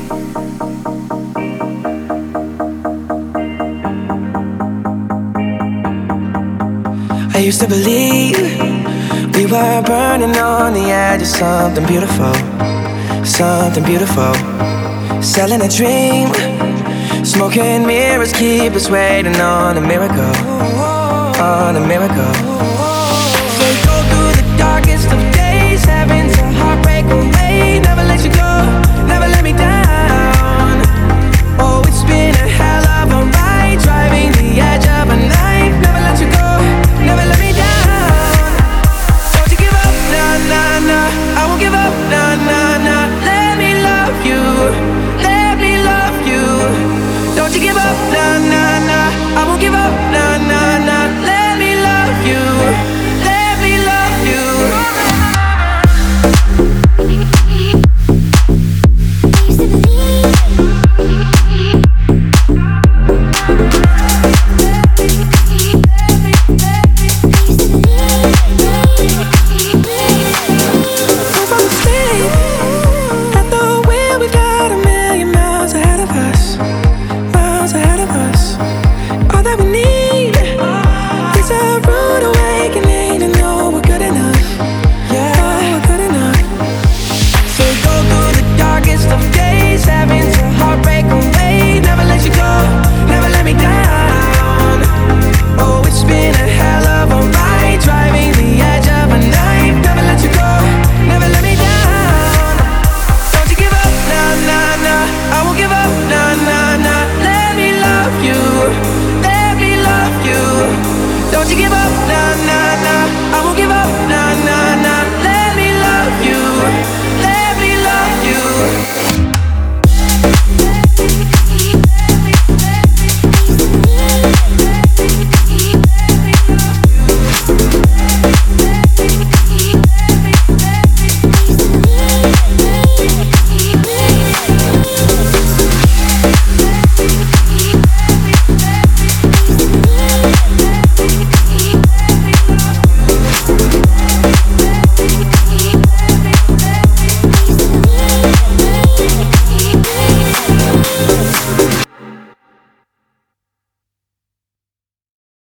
I used to believe we were burning on the edge of something beautiful, something beautiful. Selling a dream, smoking mirrors keep us waiting on a miracle, on a miracle. So we go through the darkest of days, having to heartbreak away, never let you go.